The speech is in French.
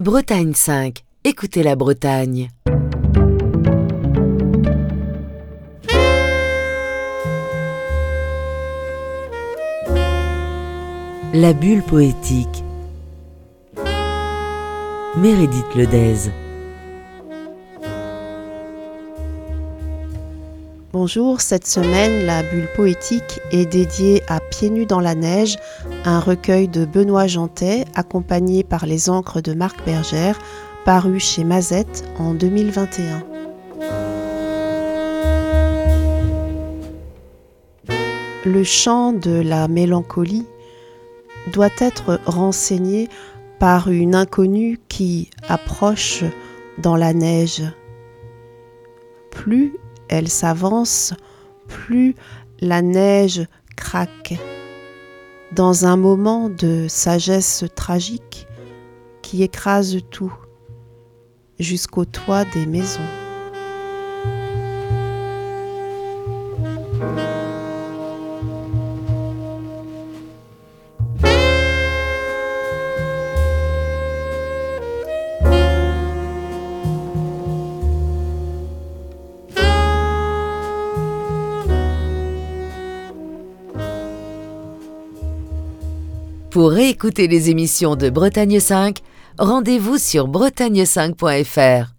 Bretagne 5, écoutez la Bretagne. La bulle poétique. Meredith Ledez. Bonjour, cette semaine, la bulle poétique est dédiée à Pieds nus dans la neige, un recueil de Benoît Jantet, accompagné par les encres de Marc Bergère, paru chez Mazette en 2021. Le chant de la mélancolie doit être renseigné par une inconnue qui approche dans la neige. Plus elle s'avance, plus la neige craque. Dans un moment de sagesse tragique qui écrase tout, jusqu'au toit des maisons. Pour réécouter les émissions de Bretagne 5, rendez-vous sur bretagne5.fr.